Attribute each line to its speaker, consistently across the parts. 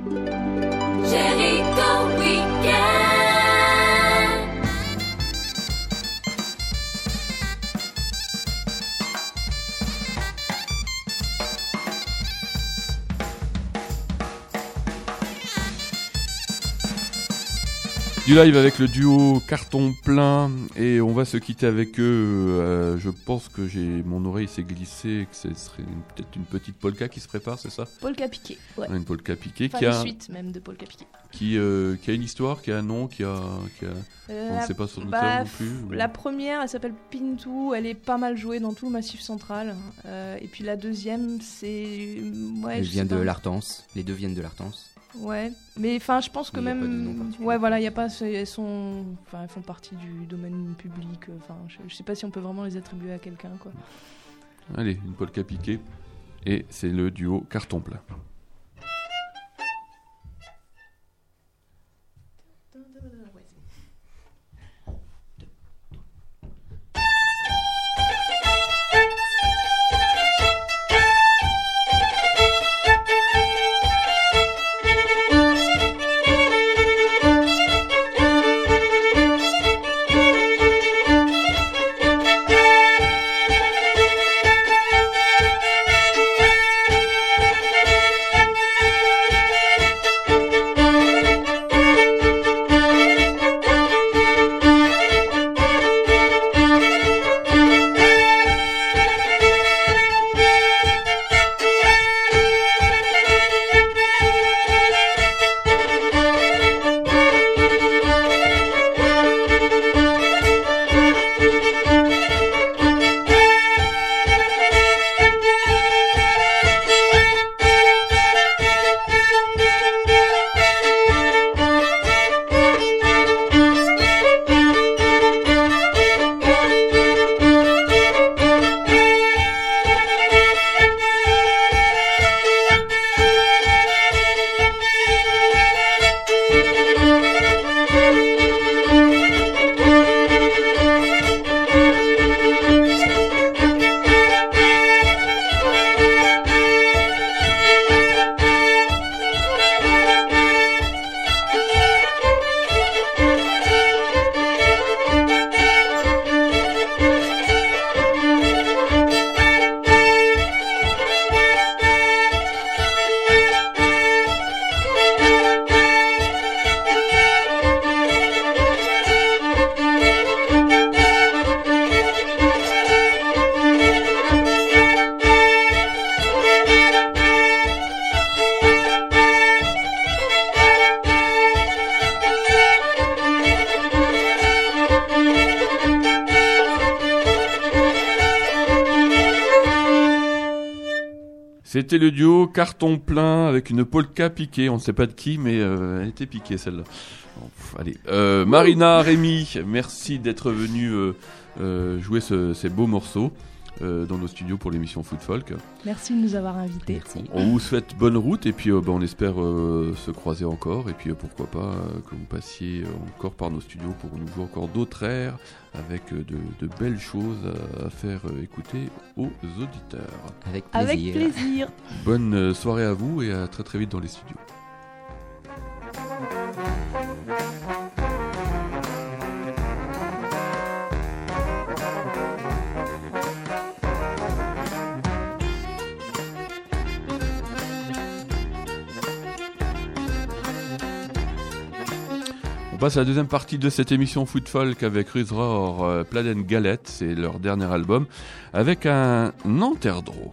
Speaker 1: Jericho Weekend.
Speaker 2: Du live avec le duo Carton Plein et on va se quitter avec eux. Je pense que mon oreille s'est glissée et que ce serait peut-être une petite polka qui se prépare, c'est ça ?
Speaker 3: Polka piqué, ouais.
Speaker 2: Une polka piquée
Speaker 3: Enfin, une suite même de polka piqué.
Speaker 2: Qui a une histoire, qui a un nom, on ne sait pas son auteur non plus.
Speaker 3: La première, elle s'appelle Pintou, elle est pas mal jouée dans tout le Massif Central. Et puis la deuxième, c'est...
Speaker 4: Ouais, les deux viennent de l'Artense.
Speaker 3: Ouais, mais enfin, je pense que
Speaker 4: mais
Speaker 3: même, ouais, voilà, il y a pas, elles font partie du domaine public. Enfin, je sais pas si on peut vraiment les attribuer à quelqu'un, quoi.
Speaker 2: Allez, une polka piquée, et c'est le duo Carton Plein. C'était le duo Carton Plein avec une polka piquée. On ne sait pas de qui, mais elle était piquée celle-là. Bon, allez, Marina, Rémi, merci d'être venus jouer ces beaux morceaux dans nos studios pour l'émission Food Folk.
Speaker 3: Merci de nous avoir invités.
Speaker 4: Merci.
Speaker 2: On vous souhaite bonne route et puis on espère se croiser encore et puis pourquoi pas que vous passiez encore par nos studios pour nous jouer encore d'autres airs avec de belles choses à faire écouter aux auditeurs.
Speaker 4: Avec plaisir.
Speaker 3: Avec plaisir.
Speaker 2: Bonne soirée à vous et à très très vite dans les studios. On passe à la deuxième partie de cette émission Food Folk avec Ruzror, Pladen Galette, c'est leur dernier album, avec un Anterdro.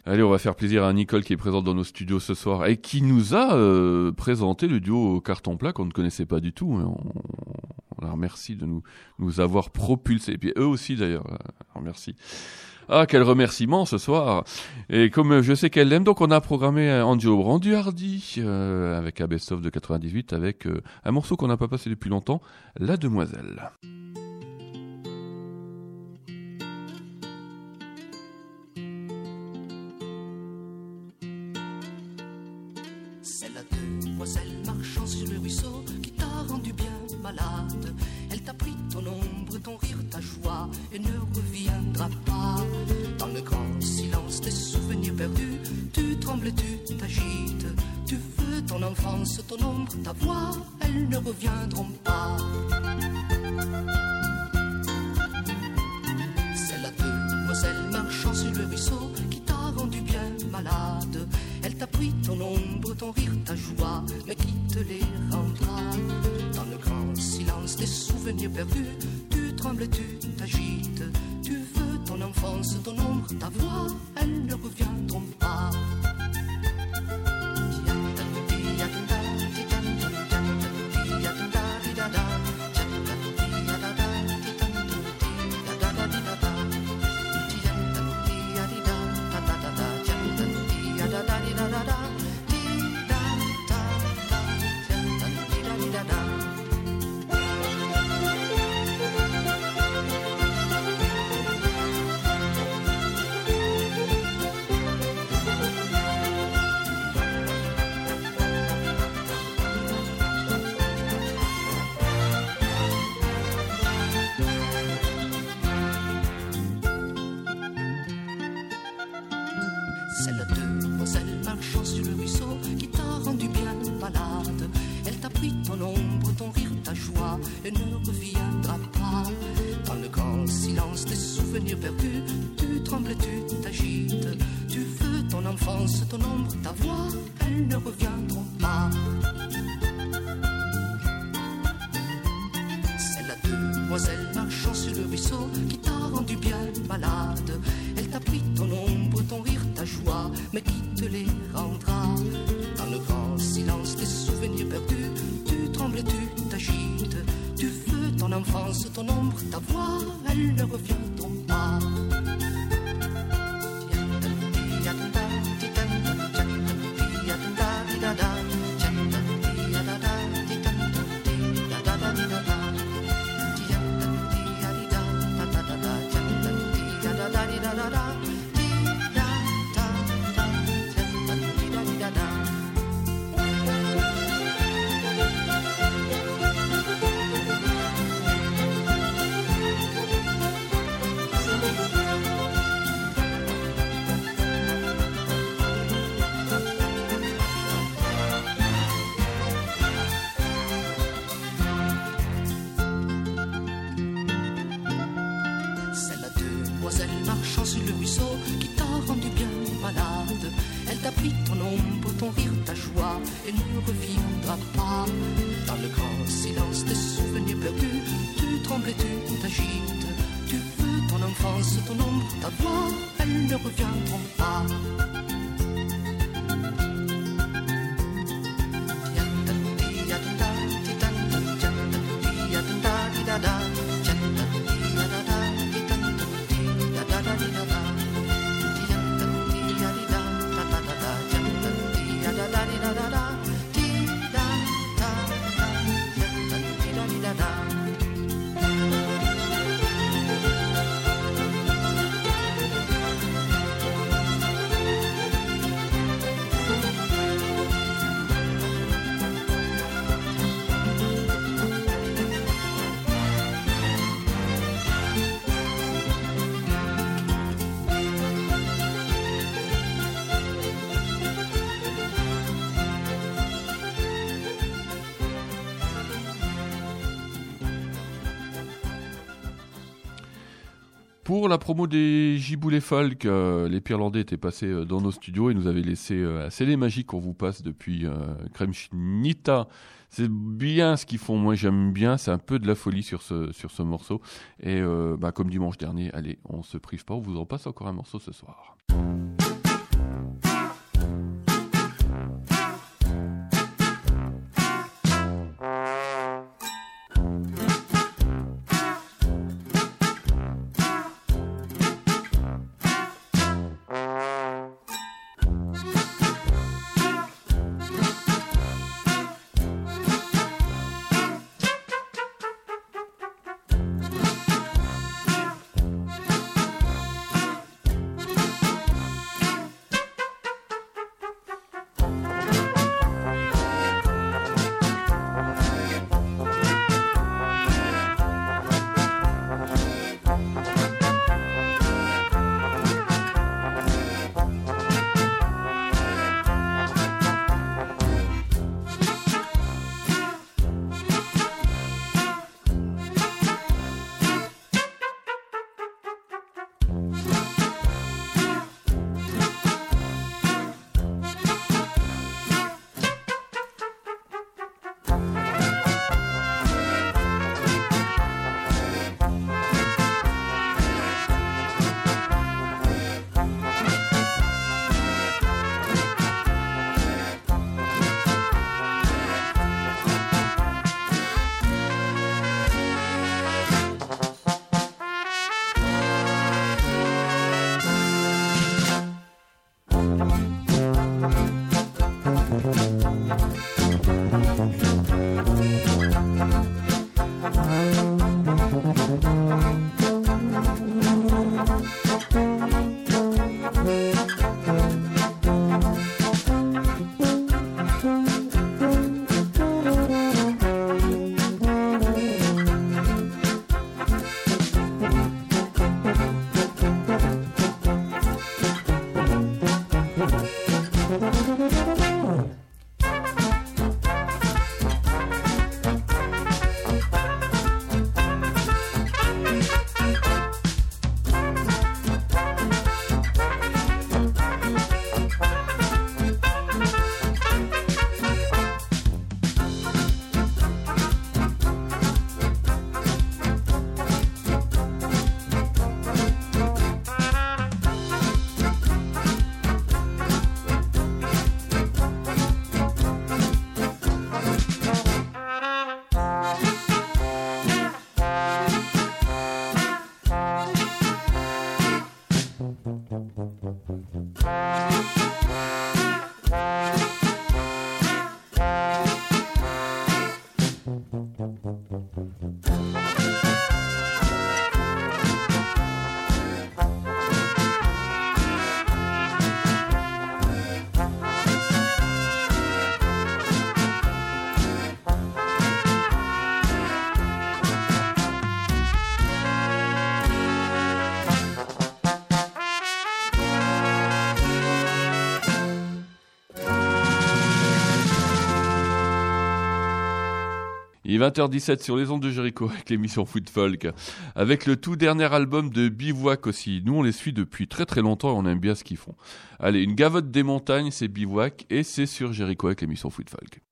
Speaker 2: Allez, on va faire plaisir à Nicole qui est présente dans nos studios ce soir et qui nous a présenté le duo Carton Plat qu'on ne connaissait pas du tout. On la remercie de nous avoir propulsés. Et puis eux aussi d'ailleurs, merci. Ah, quel remerciement ce soir. Et comme je sais qu'elle l'aime, donc on a programmé en duo Brandy Hardy avec un best-of de 98 avec un morceau qu'on n'a pas passé depuis longtemps, La Demoiselle.
Speaker 5: C'est la demoiselle marchant sur le ruisseau qui t'a rendu bien malade. Elle t'a pris ton ombre, ton rire, ta joie et ne reviendra pas. Dans le grand silence des souvenirs perdus, tu trembles, tu t'agites. Tu veux ton enfance, ton ombre, ta voix, elles ne reviendront pas. C'est la demoiselle marchant sur le ruisseau qui t'a rendu bien malade. Elle t'a pris ton ombre, ton rire, ta joie, mais qui te les rendra? Dans le grand silence des souvenirs perdus, tu trembles, tu t'agites. Tu veux ton enfance, ton ombre, ta voix, elles ne reviendront pas. C'est la demoiselle marchant sur le ruisseau qui t'a rendu bien malade. Elle t'a pris ton ombre, ton rire, ta joie et ne reviendra pas. Dans le grand silence des souvenirs perdus, tu trembles, tu t'agites. Tu veux ton enfance, ton ombre, ta voix, elles ne reviendront pas. C'est la demoiselle marchant sur le ruisseau qui t'a rendu bien malade. Elle t'a pris ton ombre, ton rire, ta joie, mais qui te les rendra? Dans le grand silence des souvenirs perdus, tu trembles, tu t'agites. Tu veux ton enfance, ton ombre, ta voix, elles ne reviendront pas. Marchant sur le ruisseau qui t'a rendu bien malade. Elle t'a pris ton ombre, ton rire, ta joie et ne reviendra pas. Dans le grand silence des souvenirs perdus, tu trembles et tu t'agites. Tu veux ton enfance, ton ombre, ta voix, elles ne reviendront pas.
Speaker 2: Pour la promo des Giboulé Folk, les Pirlandais étaient passés dans nos studios et nous avaient laissé C'est les magiques qu'on vous passe depuis Crème Schnita. C'est bien ce qu'ils font, moi j'aime bien, c'est un peu de la folie sur ce morceau. Et comme dimanche dernier, allez, on se prive pas, on vous en passe encore un morceau ce soir. Il est 20h17 sur les ondes de Jericho avec l'émission Foot Folk, avec le tout dernier album de Bivouac aussi. Nous on les suit depuis très très longtemps et on aime bien ce qu'ils font. Allez, une gavotte des montagnes, c'est Bivouac et c'est sur Jericho avec l'émission Foot Folk.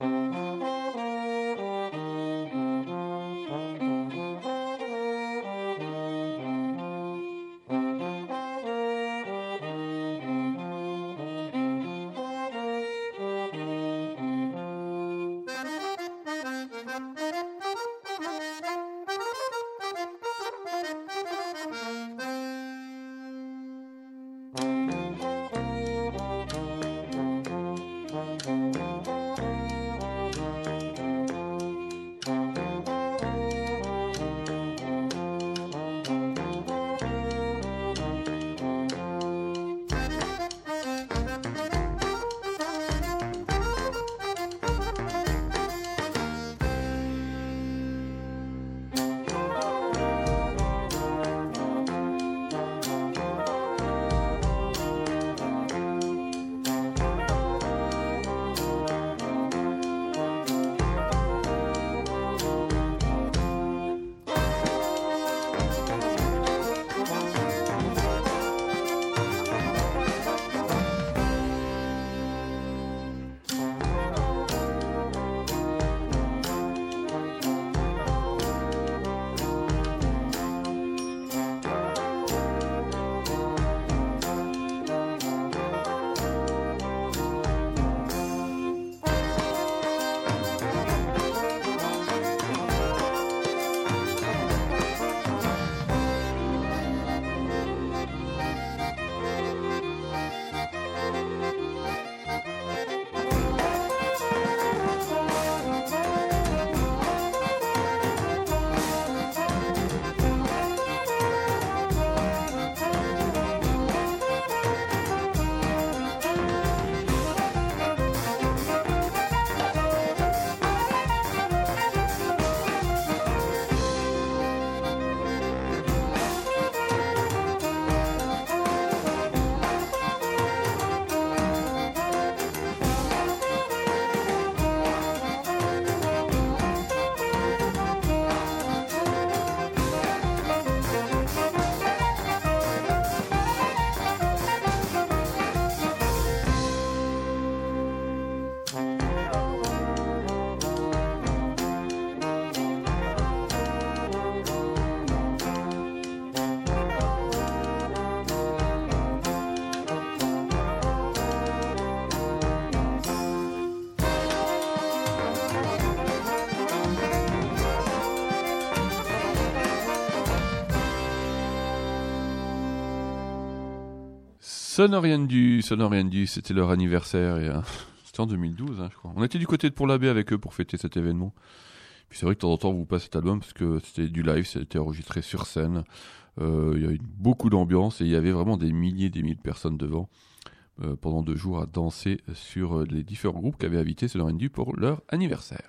Speaker 2: Sonoriendu, c'était leur anniversaire et c'était en 2012, je crois. On était du côté de Pont-l'Abbé avec eux pour fêter cet événement. Puis c'est vrai que de temps en temps, on vous passe cet album parce que c'était du live, c'était enregistré sur scène. Il y a eu beaucoup d'ambiance et il y avait vraiment des milliers de personnes devant pendant 2 jours à danser sur les différents groupes qu'avaient invité Sonoriendu pour leur anniversaire.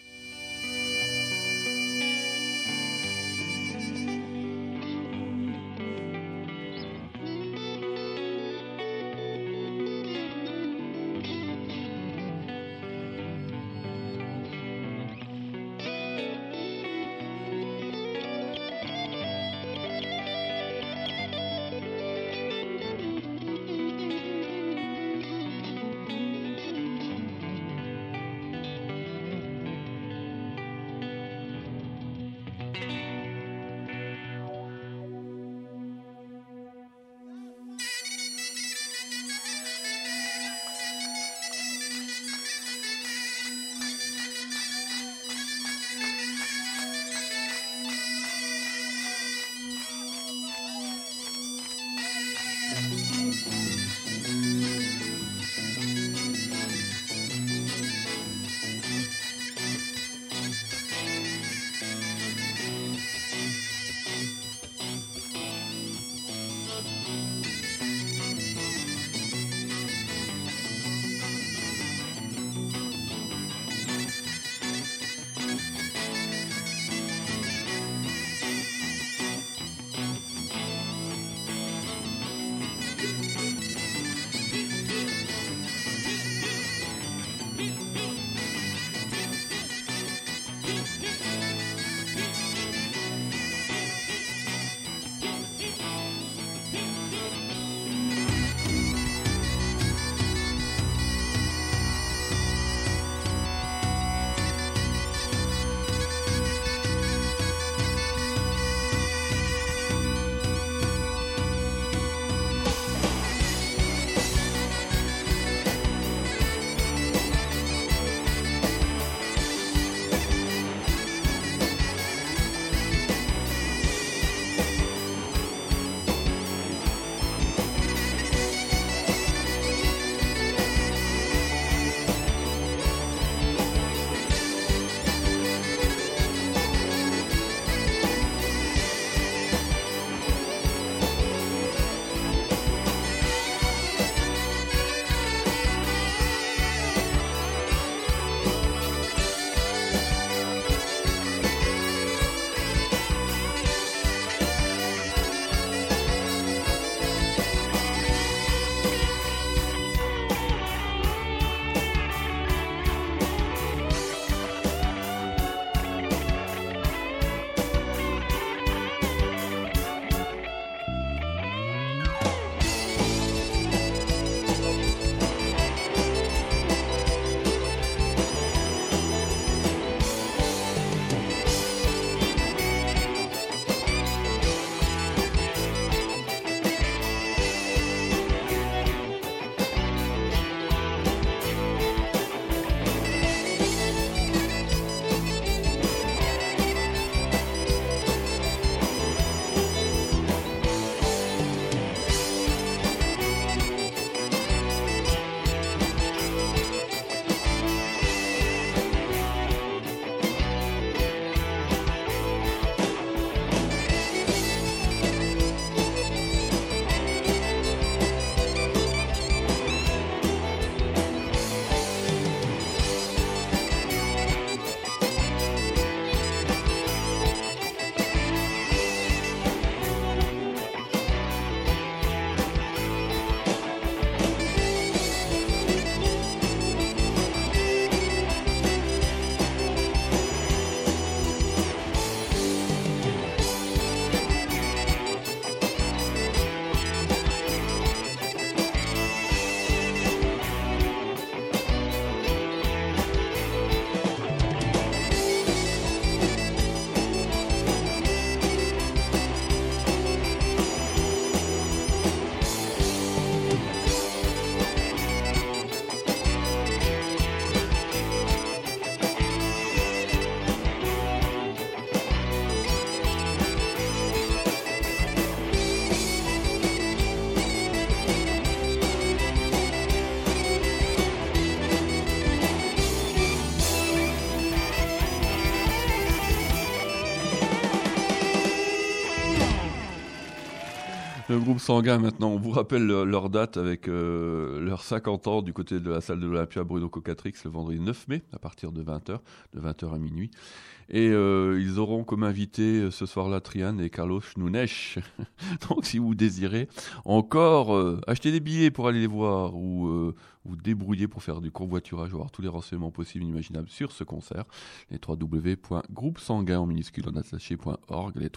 Speaker 2: Le groupe Sanguin maintenant, on vous rappelle leur date avec leurs 50 ans du côté de la salle de l'Olympia Bruno Cocatrix le vendredi 9 mai à partir de 20h, de 20h à minuit. Et ils auront comme invité ce soir-là Trian et Carlos Nunes. Donc si vous désirez encore acheter des billets pour aller les voir ou vous débrouiller pour faire du covoiturage, avoir tous les renseignements possibles et imaginables sur ce concert, les www.groupesanguin en minuscule en attaché.org, les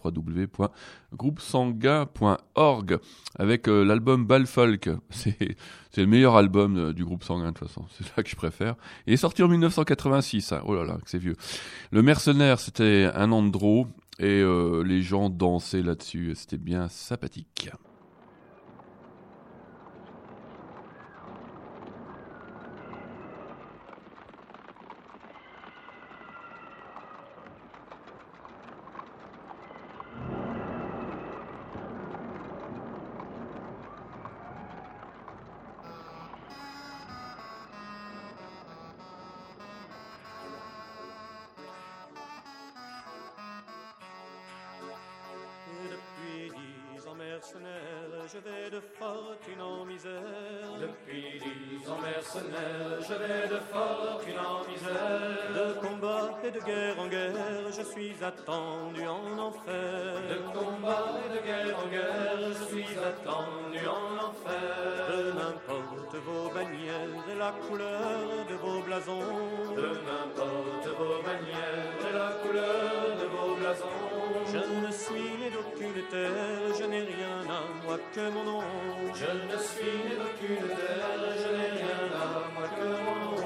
Speaker 2: www.groupesanguin.org avec l'album Balfolk. C'est le meilleur album du groupe Sanguin de toute façon, c'est ça que je préfère. Il est sorti en 1986, hein. Oh là là, que c'est vieux. Le Mercenaire, c'était un andro et les gens dansaient là-dessus, c'était bien sympathique.
Speaker 6: Je vais de fortune en misère.
Speaker 7: Depuis 10 ans mercenaire, je vais de fortune en misère.
Speaker 6: De combat et de guerre en guerre, je suis attendu en enfer.
Speaker 7: De combat et de guerre en guerre, je suis attendu en enfer.
Speaker 6: Peu m'importe vos bannières et la couleur de vos blasons.
Speaker 7: Peu m'importe vos bannières et la couleur de vos blasons.
Speaker 6: Je ne suis né d'aucune terre, je n'ai rien à moi que mon nom.
Speaker 7: Je ne suis né d'aucune terre, je n'ai rien à moi que mon nom.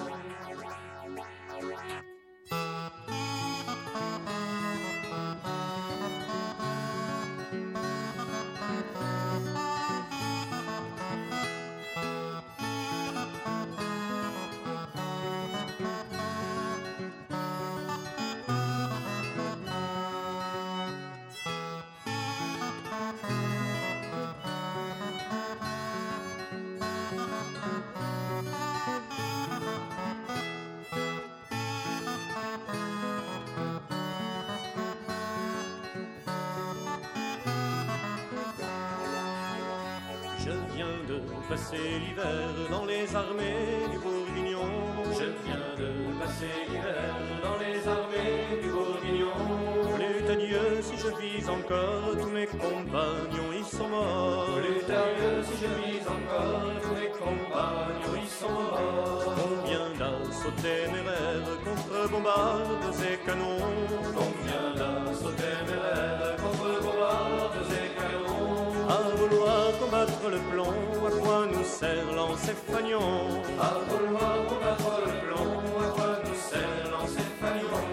Speaker 6: Je viens de passer l'hiver dans les armées du Bourguignon.
Speaker 7: Je viens de passer l'hiver dans les armées du Bourguignon.
Speaker 6: Plût à Dieu si je vis encore, tous mes compagnons y sont morts.
Speaker 7: Plût à Dieu si je vis encore, tous mes compagnons y sont morts.
Speaker 6: Combien d'assauts téméraires contre bombardes et canons.
Speaker 7: Combien d'assauts téméraires contre bombardes et canons.
Speaker 6: À vouloir combattre le plomb, à quoi nous sert lancer fanion?
Speaker 7: À vouloir combattre le plomb, à quoi nous sert lancer fanion?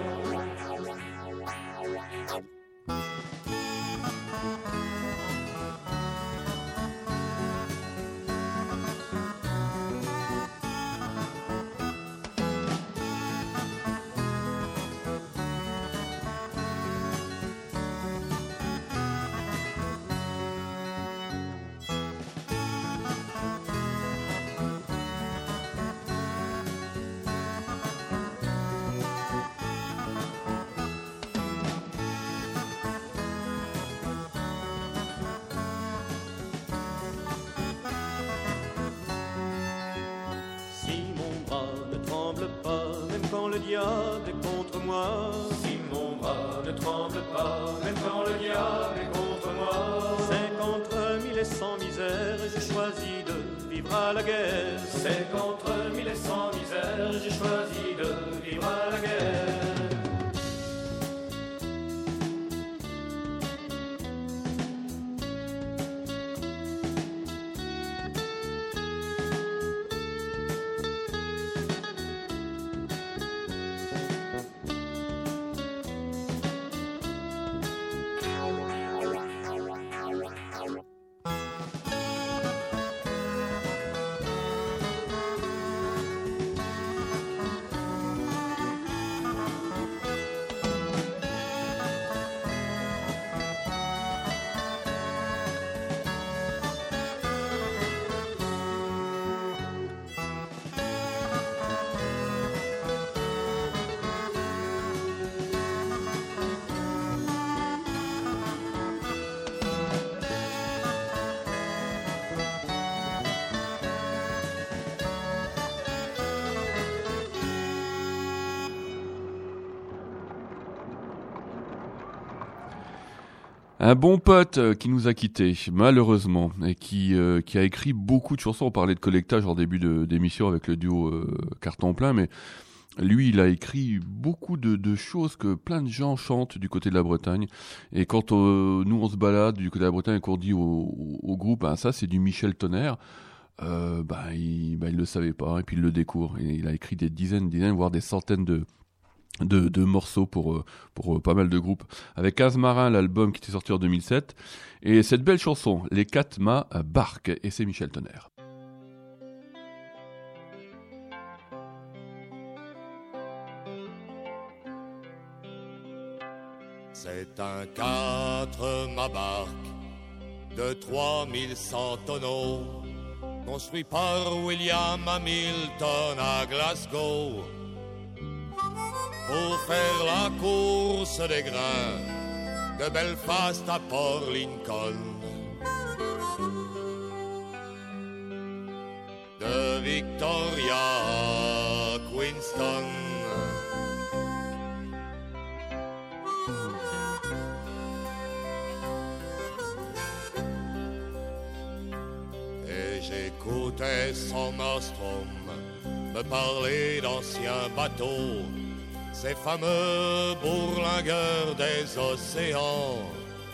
Speaker 6: Le diable est contre moi.
Speaker 7: Si mon bras ne tremble pas, même quand le diable est contre moi.
Speaker 6: C'est qu'entre 1000 et 100 misères, j'ai choisi de vivre à la guerre.
Speaker 7: C'est qu'entre 1000 et 100 misères, j'ai choisi de vivre à la guerre.
Speaker 2: Un bon pote qui nous a quittés, malheureusement, et qui a écrit beaucoup de chansons. On parlait de collectage en début d'émission avec le duo Carton Plein, mais lui, il a écrit beaucoup de choses que plein de gens chantent du côté de la Bretagne. Et quand nous, on se balade du côté de la Bretagne et qu'on dit au groupe, ça, c'est du Michel Tonnerre, il le savait pas, et puis il le découvre. Et il a écrit des dizaines, voire des centaines de morceaux pour pas mal de groupes. Avec Azmarin, l'album qui était sorti en 2007. Et cette belle chanson, Les Katma Bark, et c'est Michel Tonnerre.
Speaker 8: C'est un 4 barque de 3100 tonneaux, construit par William Hamilton à Glasgow, pour faire la course des grains de Belfast à Port Lincoln, de Victoria à Queenstown. Et j'écoutais son nostrum me parler d'anciens bateaux, ces fameux bourlingueurs des océans.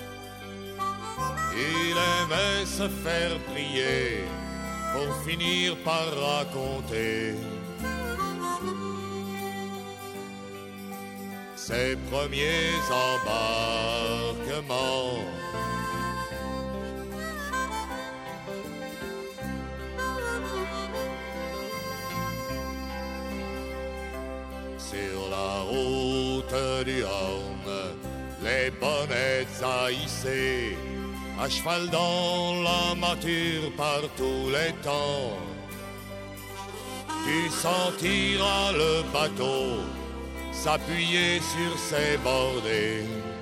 Speaker 8: Il aimait se faire prier pour finir par raconter ses premiers embarquements. Sur la route du Horn, les bonnettes haïssées, à cheval dans la mâture par tous les temps. Tu sentiras le bateau s'appuyer sur ses bordées,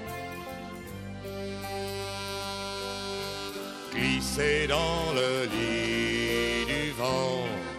Speaker 8: glisser dans le lit du vent.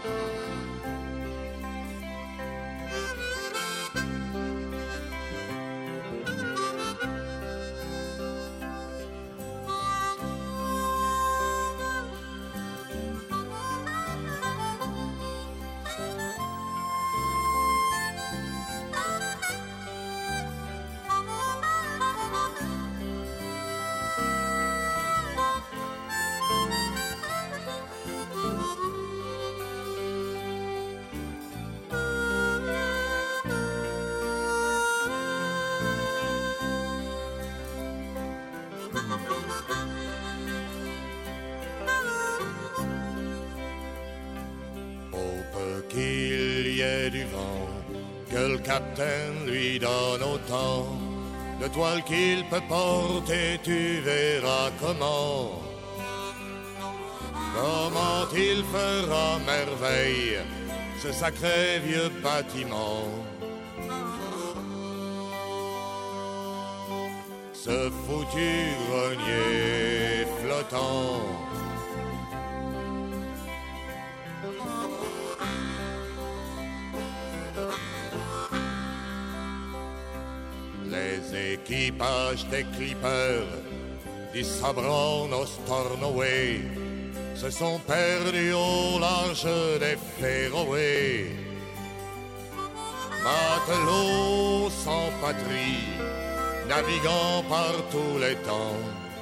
Speaker 8: Qu'il y ait du vent, que le capitaine lui donne autant de toile qu'il peut porter, tu verras comment il fera merveille ce sacré vieux bâtiment. Ce foutu grenier flottant. Les équipages des clippers du Sabron au Stornoway se sont perdus au large des Féroé. Matelots sans patrie, naviguant par tous les temps,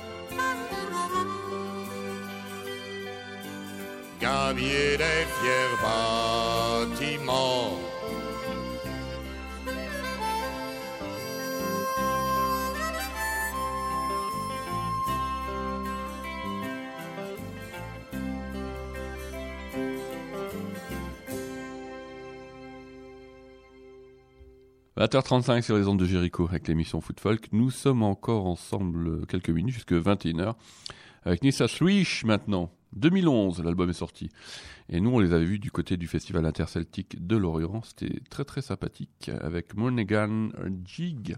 Speaker 8: gabiers des fiers bâtiments.
Speaker 2: À 20h35 sur les ondes de Jéricho avec l'émission Foot Folk. Nous sommes encore ensemble quelques minutes jusqu'à 21h avec Nissa Swish maintenant. 2011, l'album est sorti. Et nous, on les avait vus du côté du Festival Interceltique de Lorient. C'était très très sympathique avec Monaghan Jig.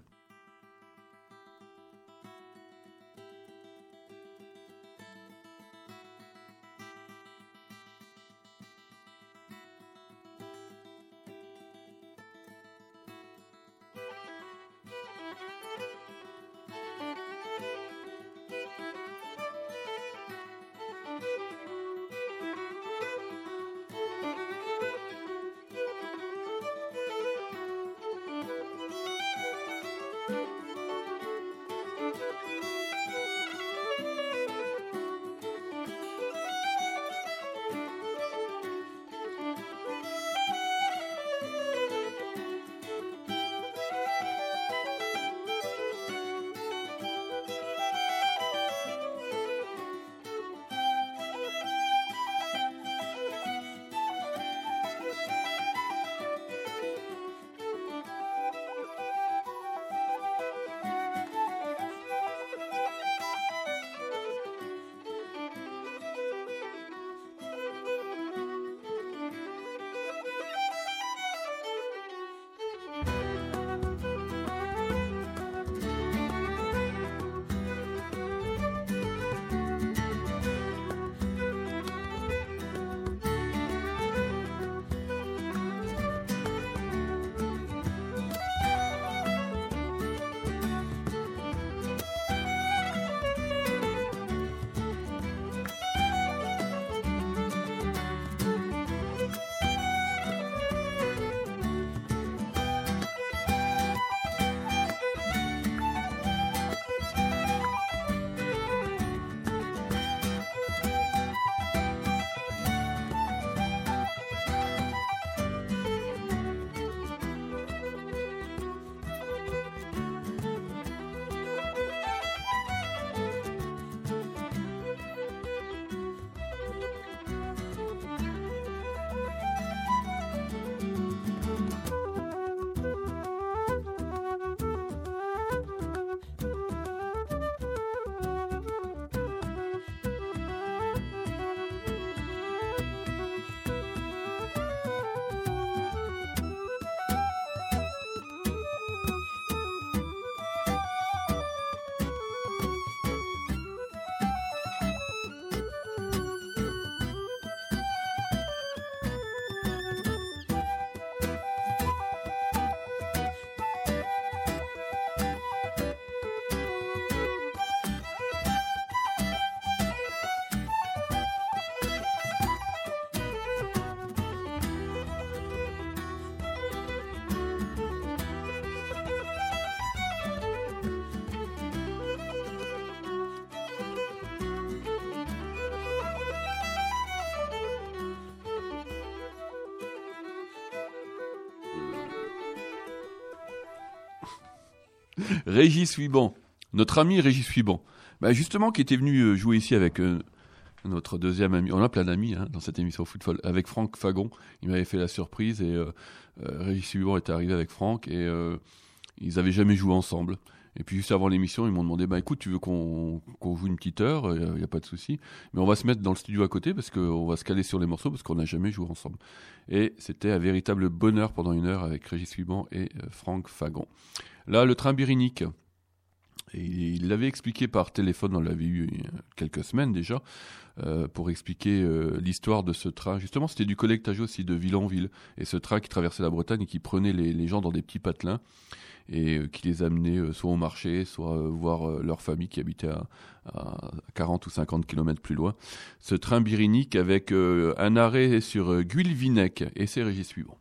Speaker 2: Régis Suiban, notre ami Régis Suiban, justement qui était venu jouer ici avec notre deuxième ami. On a plein d'amis dans cette émission Footfall. Avec Franck Fagon, il m'avait fait la surprise et Régis Suiban était arrivé avec Franck et ils avaient jamais joué ensemble. Et puis juste avant l'émission, ils m'ont demandé écoute, tu veux qu'on joue une petite heure, il n'y a pas de souci, mais on va se mettre dans le studio à côté parce qu'on va se caler sur les morceaux parce qu'on n'a jamais joué ensemble. Et c'était un véritable bonheur pendant une heure avec Régis Suiban et Franck Fagon. Là, le train Birinique, et il l'avait expliqué par téléphone, on l'avait eu il y a quelques semaines déjà, pour expliquer l'histoire de ce train. Justement, c'était du collectage aussi de ville en ville, et ce train qui traversait la Bretagne et qui prenait les gens dans des petits patelins, et qui les amenait soit au marché, soit voir leur famille qui habitait à 40 ou 50 km plus loin. Ce train Birinique avec un arrêt sur Guilvinec, et c'est Régis Suiban.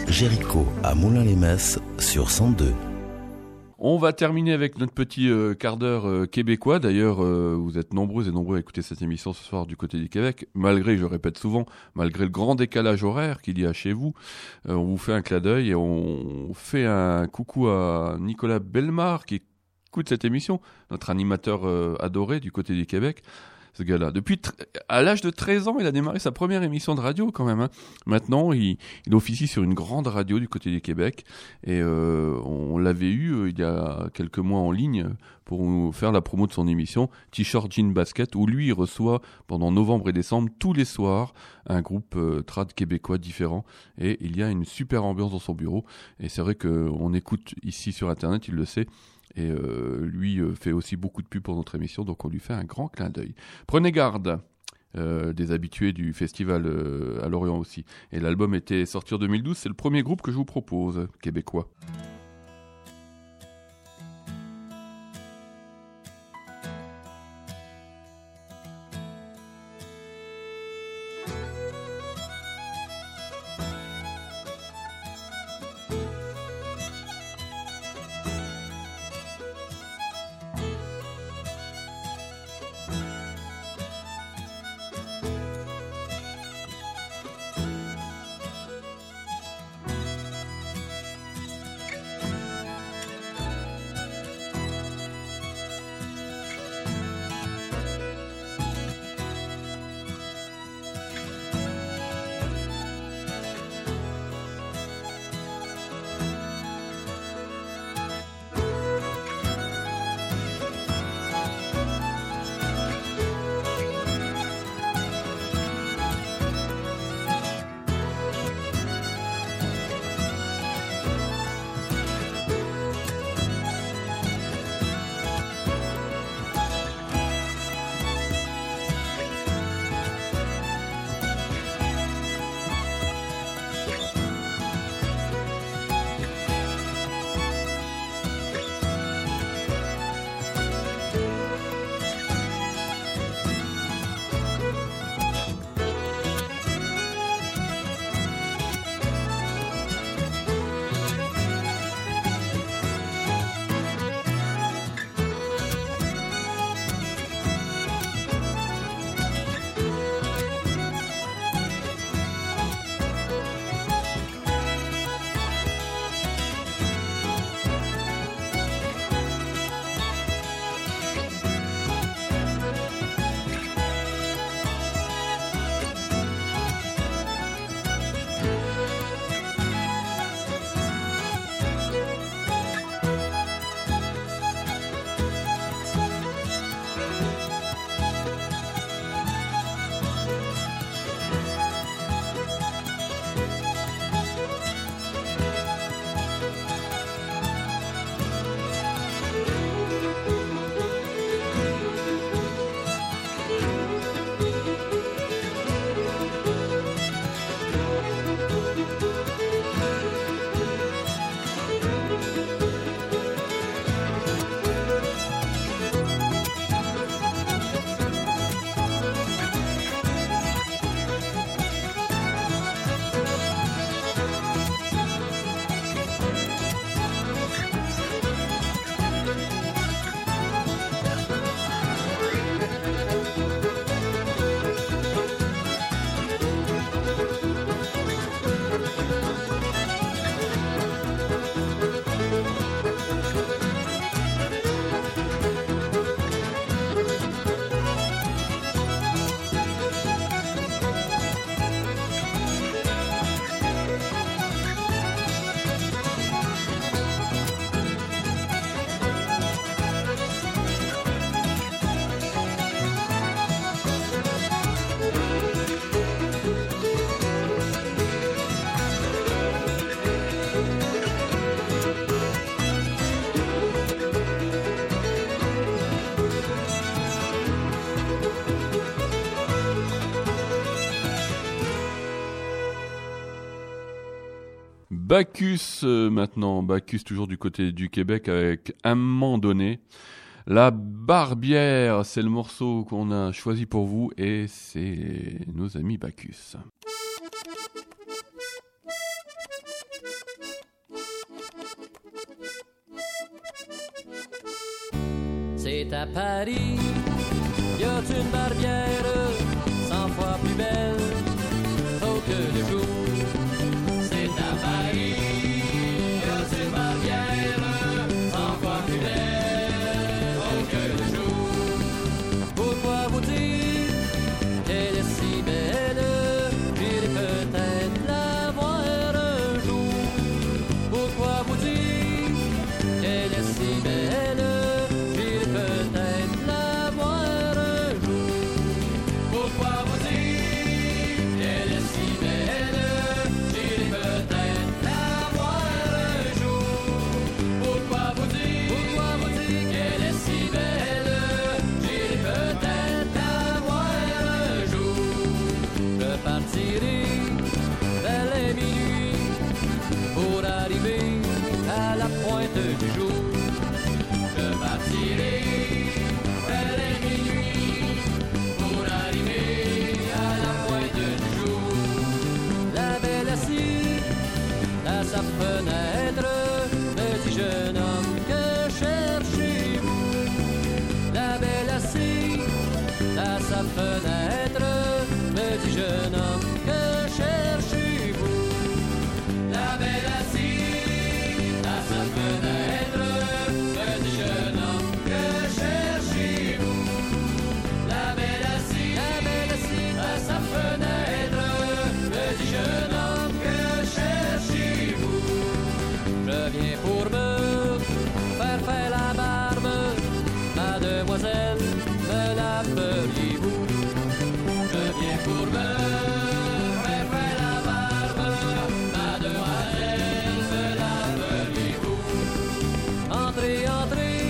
Speaker 9: Jéricho à Moulins-les-Messes sur 102.
Speaker 2: On va terminer avec notre petit quart d'heure québécois. D'ailleurs, vous êtes nombreux et nombreux à écouter cette émission ce soir du côté du Québec. Malgré, je répète souvent, malgré le grand décalage horaire qu'il y a chez vous, on vous fait un clin d'œil et on fait un coucou à Nicolas Bellemare qui écoute cette émission, notre animateur adoré du côté du Québec. Ce gars-là, à l'âge de 13 ans, il a démarré sa première émission de radio quand même. Hein. Maintenant, il officie sur une grande radio du côté du Québec et on l'avait eu il y a quelques mois en ligne pour nous faire la promo de son émission T-shirt Jean Basket, où lui il reçoit pendant novembre et décembre tous les soirs un groupe trad québécois différent et il y a une super ambiance dans son bureau. Et c'est vrai qu'on écoute ici sur Internet, il le sait. Et lui fait aussi beaucoup de pubs pour notre émission, donc on lui fait un grand clin d'œil. Prenez garde, des habitués du festival à Lorient aussi. Et l'album était sorti en 2012, c'est le premier groupe que je vous propose, québécois. Bacchus maintenant, Bacchus toujours du côté du Québec avec Un moment donné. La Barbière, c'est le morceau qu'on a choisi pour vous et c'est nos amis Bacchus.
Speaker 10: C'est à Paris, y a une barbière 100 fois plus belle, tôt que le jour. C'est à Paris, y a une barbière 100 fois plus belle, tôt que le jour. Pourquoi vous dire qu'elle est si belle, j'irai peut-être la voir un jour. Pourquoi vous dire qu'elle est si belle, j'irai peut-être la voir un jour. Pourquoi vous dire qu'elle est si belle, j'irai peut-être la voir un jour. Pourquoi vous dire qu'elle est si belle, j'irai peut-être la voir un jour. Je partirai vers les minuit pour arriver à la pointe du jour. Je partirai vers les minuit pour arriver à la pointe du jour. La belle assise à sa fenêtre me dit jeune homme que cherchez-vous. La belle assise à sa fenêtre me dit jeune homme que cherchez-vous. La belle assise à sa fenêtre me dit jeune homme que cherchez-vous. La belle assise à sa fenêtre me dit jeune homme que cherchez-vous. Je viens pour me faire la barbe, mademoiselle, me la feriez-vous? Je viens pour me faire la barbe, mademoiselle, me la feriez-vous? Entrez, entrez,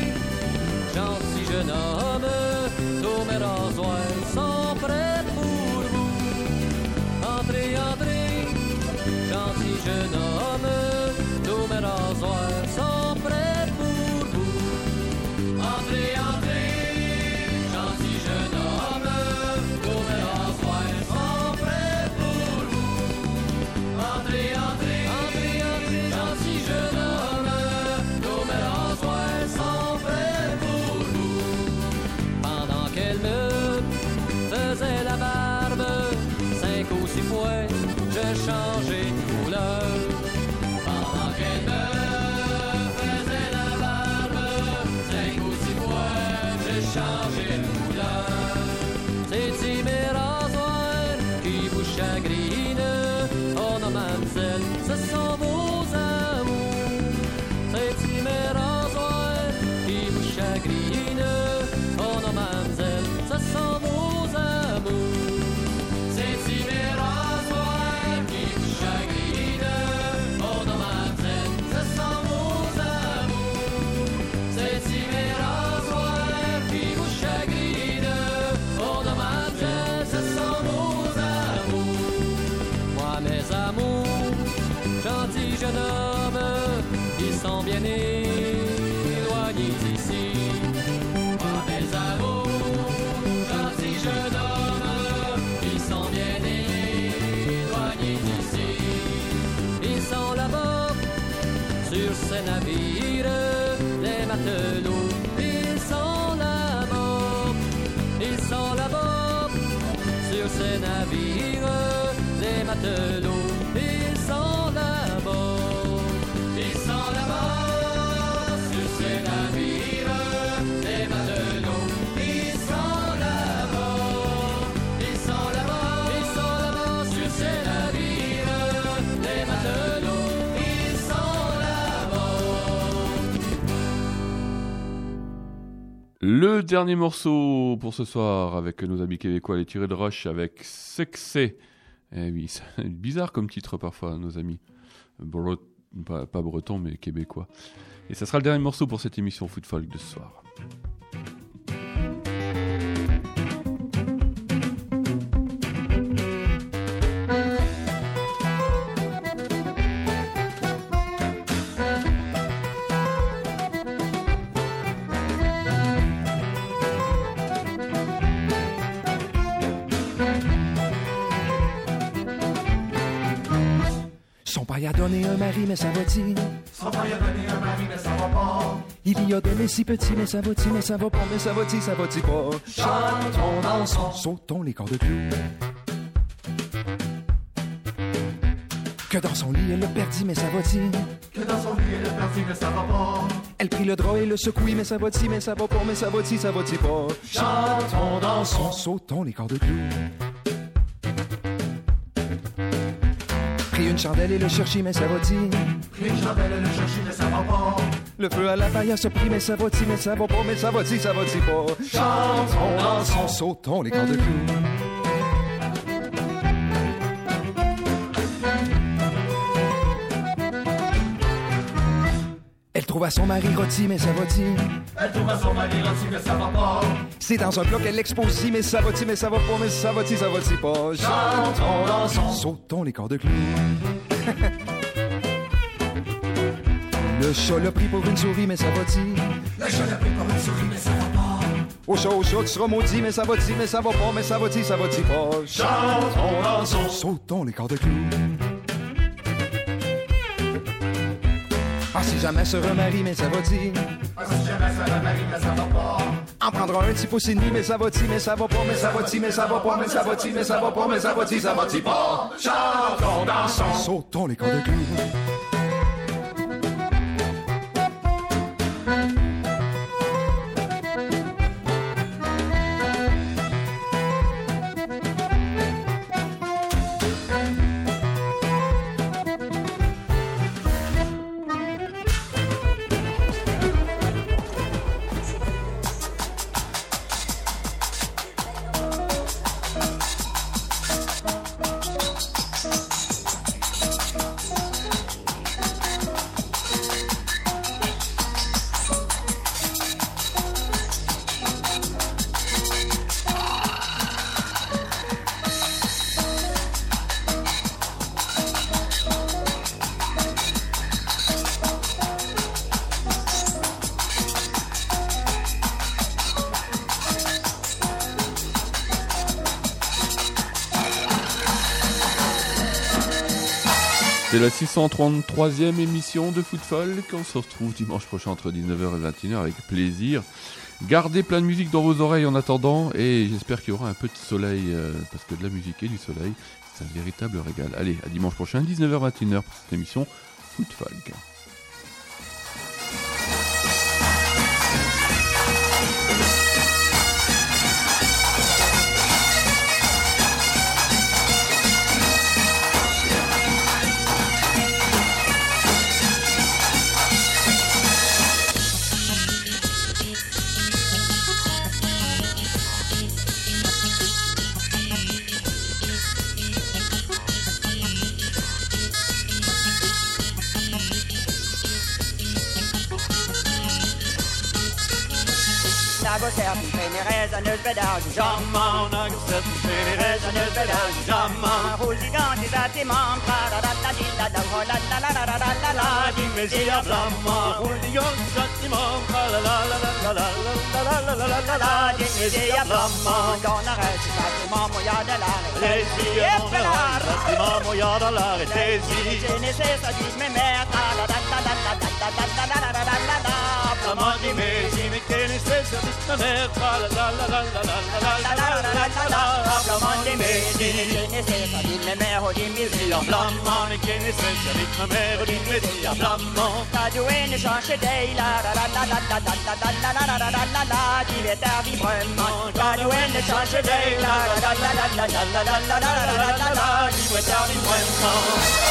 Speaker 10: gentil jeune homme, tous mes rasoirs sont prêts pour vous. Entrez, entrez, gentil jeune homme, tous mes rasoirs sont prêts pour vous. Entrez, entrez, gentil jeune homme, tous mes rasoirs sont prêts pour vous. Entrez, entrez, entrez, entrez, gentil jeune homme, tous mes rasoirs sont prêts pour vous. Pendant qu'elle me faisait la barbe, 5 ou 6 fois, je changeais de couleur. Pendant qu'elle me faisait la barbe, 5 ou 6 fois, je changeais de couleur. C'est mes rasoirs qui vous chagrinent, oh non mademoiselle, ce sont vos amours. C'est mes rasoirs qui vous chagrinent, oh non mademoiselle, ce sont vos amours. C'est mes rasoirs qui vous chagrinent, oh non mademoiselle, ce sont vos amours. C'est mes rasoirs qui vous chagrinent, oh non mademoiselle, ce sont vos amours. Moi mes amours, gentils jeune homme, ils sont bien éloignés d'ici. Moi mes amours, gentils jeune homme, ils sont bien éloignés d'ici. Ils sont là-bas, sur ces navires, les matelots, ils sont là-bas. Ils sont là-bas, sur ces navires, les matelots, ils sont là-bas. Ils sont là-bas, sur ces navires, les matelots, ils sont là-bas. Ils sont là-bas, sur ces navires, les matelots, ils sont là-bas.
Speaker 2: Le dernier morceau pour ce soir avec nos amis québécois, les Tirés de Roche avec Succès. Eh oui, c'est bizarre comme titre parfois, nos amis. Pas breton, mais québécois. Et ça sera le dernier morceau pour cette émission Foot Folk de ce soir.
Speaker 11: père a donné un mari, mais ça va-t-il?
Speaker 12: Son père a donné un mari, mais ça va pas.
Speaker 11: Il y a donné si petit, mais ça va-t-il, mais ça va pas, mais ça va-t-il pas?
Speaker 12: Chantons, dansons,
Speaker 11: sautons les corps de clous. Que dans son lit, elle le perdit, mais ça va-t-il?
Speaker 12: Que dans son lit, elle le perdit, mais ça va pas.
Speaker 11: Elle prit le drap et le secouit, mais ça va-t-il, mais ça va pas, mais ça va-t-il pas?
Speaker 12: Chantons, dansons,
Speaker 11: sautons les corps de clous. Pris une chandelle et le chercher, mais ça va-t-il?
Speaker 12: Pris une chandelle et le chercher, mais ça va pas.
Speaker 11: Le feu à la paille se prit, mais ça va-t-il, mais ça va pas, mais ça va-t-il pas?
Speaker 12: Chantons, dansons,
Speaker 11: sautons les corps de clous. Elle trouve à son mari rôti, mais ça va-t-il?
Speaker 12: Elle trouve à son mari rôti, mais ça va pas.
Speaker 11: C'est dans un plat qu'elle l'expose, mais ça va-t-il, mais ça va pas, mais ça va-t-il pas?
Speaker 12: Chantons, dansons,
Speaker 11: sautons les corps de clous. Le chat l'a pris pour une souris, mais ça va-t-il?
Speaker 12: Le chat l'a pris pour une souris, mais ça va pas.
Speaker 11: Au chat, tu seras maudit, mais ça va-t-il, mais ça va pas, mais ça va-t-il pas?
Speaker 12: Chantons, dansons,
Speaker 11: sautons les corps de clous. Ah, si jamais se remarie, mais ça va-t-il?
Speaker 12: Ah, si jamais se remarie, mais ça va pas.
Speaker 11: En prendra un petit pouce et demi, mais ça va-t-il, mais ça va pas, mais ça va-t-il, mais ça va pas, mais ça va-t-il, mais ça va pas, mais ça va-t-il pas?
Speaker 12: Chantons, dansons,
Speaker 11: sautons les corps de clous.
Speaker 2: C'est la 633e émission de Foot Folk. On se retrouve dimanche prochain entre 19h et 21h avec plaisir. Gardez plein de musique dans vos oreilles en attendant et j'espère qu'il y aura un peu de soleil parce que de la musique et du soleil, c'est un véritable régal. Allez, à dimanche prochain, 19h-21h pour cette émission Foot Folk.
Speaker 13: Jamma, nagoset, fenireza, nödbedaz, jamma. Hulgigant is at imam, la dimmesia flamma. Hulgigant is at imam, la dimmesia flamma. Donna rest is at imam, och jag dalare. Lesi, imam, och jag dalare. Lesi, genesis, och dit med mer. Flamma di mesi, med genesis, och dit med mer. Flamman i medien, Genesis har din med mer och din vill se om flamman. Genesis har ditt med mer och din vill se om flamman. Ta du en change dig, la la la la la la la la la la la la la la. De vet der vi drømmer. Ta du en change dig, la la la la la la la la la la la la la. De vet der vi drømmer.